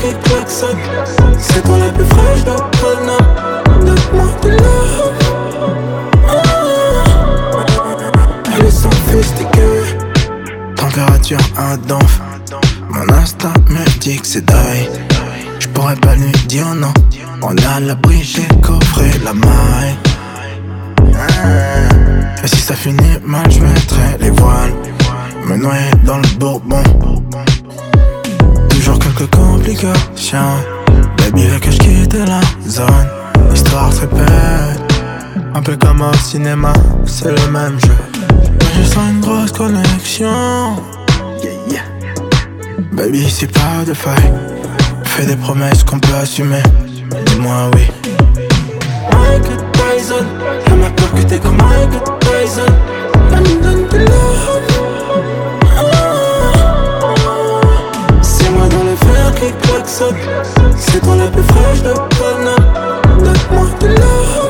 qui klaxonne. C'est toi la plus fraîche de Paname. Donne-moi de love. Elle est sophistiquée. Température intense. Mon instinct me dit que c'est die. J'pourrais pas lui dire non. On a l'abri, j'ai coffré la maille. Et si ça finit mal, je mettrai les voiles. Me noyer dans le bourbon. Toujours quelques complications. Baby veut que je quitte la zone. L'histoire se répète. Un peu comme au cinéma, c'est le même jeu. Mais je sens une grosse connexion. Baby, c'est pas de faille. Fais des promesses qu'on peut assumer. Dis-moi oui. Mike Tyson, elle m'a percuté comme Mike Tyson. Elle me donne de love. C'est moi dans les fers qui klaxonne. C'est toi la plus fraîche de Paname. Donne-moi de love.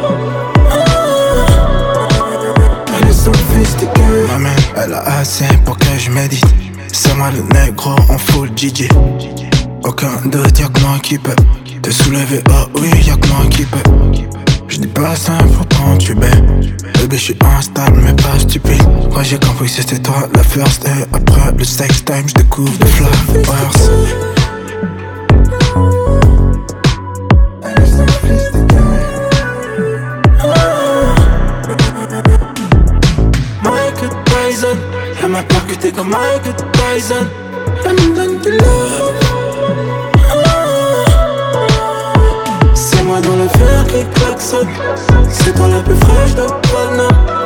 Elle est sophistiquée. Ma mère, elle a assez pour que je médite. C'est moi le négro en full DJ. Aucun doute, y'a que moi qui peut te soulever, oh oui, y'a que moi qui peut. Je dis pas ça pourtant tu baies. Bébé, j'suis instable mais pas stupide. Moi j'ai compris c'était toi la first. Et après le sex time, j'découvre des flowers. Mike Tyson, elle m'a percuté comme Mike Tyson. Elle me donne du love. C'est moi dans le fer qui klaxonne. C'est toi la plus fraîche de Paname.